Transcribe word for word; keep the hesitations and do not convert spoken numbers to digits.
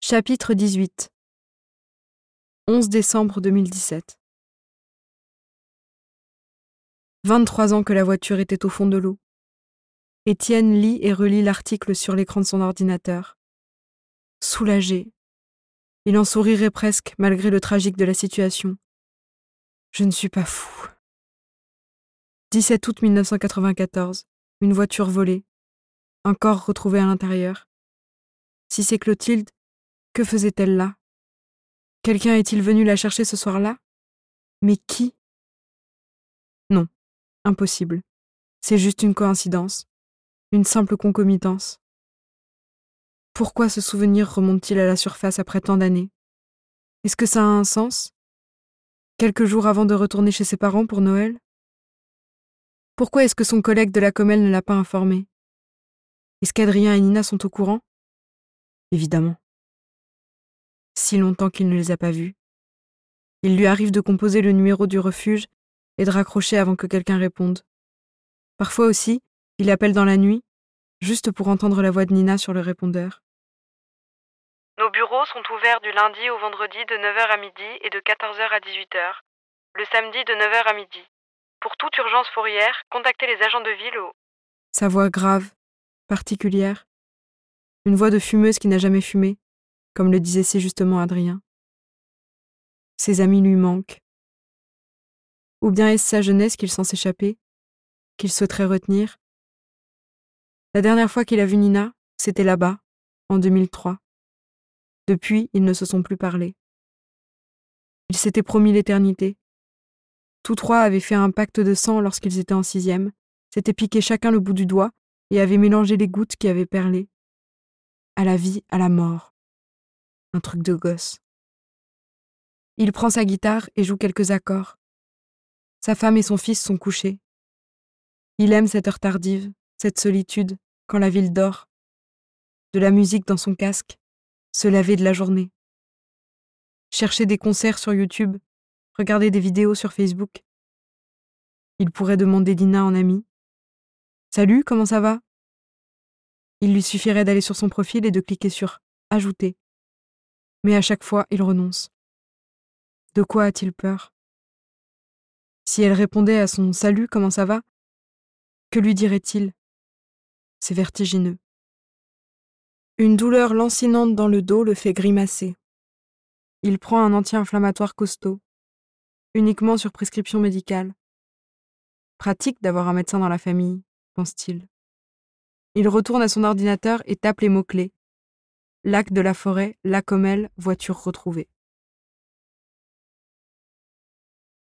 Chapitre dix-huit. onze décembre deux mille dix-sept. vingt-trois ans que la voiture était au fond de l'eau. Étienne lit et relit l'article sur l'écran de son ordinateur. Soulagé. Il en sourirait presque, malgré le tragique de la situation. Je ne suis pas fou. dix-sept août mille neuf cent quatre-vingt-quatorze. Une voiture volée. Un corps retrouvé à l'intérieur. Si c'est Clotilde, que faisait-elle là? Quelqu'un est-il venu la chercher ce soir-là? Mais qui? Non, impossible. C'est juste une coïncidence. Une simple concomitance. Pourquoi ce souvenir remonte-t-il à la surface après tant d'années? Est-ce que ça a un sens? Quelques jours avant de retourner chez ses parents pour Noël? Pourquoi est-ce que son collègue de la Comelle ne l'a pas informé? Est-ce qu'Adrien et Nina sont au courant? Évidemment. Si longtemps qu'il ne les a pas vus. Il lui arrive de composer le numéro du refuge et de raccrocher avant que quelqu'un réponde. Parfois aussi, il appelle dans la nuit, juste pour entendre la voix de Nina sur le répondeur. Nos bureaux sont ouverts du lundi au vendredi de neuf heures à midi et de quatorze heures à dix-huit heures, le samedi de neuf heures à midi. Pour toute urgence fourrière, contactez les agents de ville au... Sa voix grave, particulière. Une voix de fumeuse qui n'a jamais fumé, comme le disait si justement Adrien. Ses amis lui manquent. Ou bien est-ce sa jeunesse qu'il sent s'échapper, qu'il souhaiterait retenir? La dernière fois qu'il a vu Nina, c'était là-bas, en deux mille trois. Depuis, ils ne se sont plus parlé. Ils s'étaient promis l'éternité. Tous trois avaient fait un pacte de sang lorsqu'ils étaient en sixième, s'étaient piqué chacun le bout du doigt et avaient mélangé les gouttes qui avaient perlé. À la vie, à la mort. Un truc de gosse. Il prend sa guitare et joue quelques accords. Sa femme et son fils sont couchés. Il aime cette heure tardive, cette solitude, quand la ville dort. De la musique dans son casque, se laver de la journée. Chercher des concerts sur YouTube, regarder des vidéos sur Facebook. Il pourrait demander Nina en ami. « Salut, comment ça va ?» Il lui suffirait d'aller sur son profil et de cliquer sur « Ajouter ». Mais à chaque fois, il renonce. De quoi a-t-il peur? Si elle répondait à son « Salut, comment ça va ?» Que lui dirait-il? C'est vertigineux. Une douleur lancinante dans le dos le fait grimacer. Il prend un anti-inflammatoire costaud, uniquement sur prescription médicale. Pratique d'avoir un médecin dans la famille, pense-t-il. Il retourne à son ordinateur et tape les mots-clés. Lac de la forêt, la Comelle, voiture retrouvée.